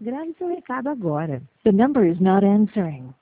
Grave seu recado agora. The number is not answering.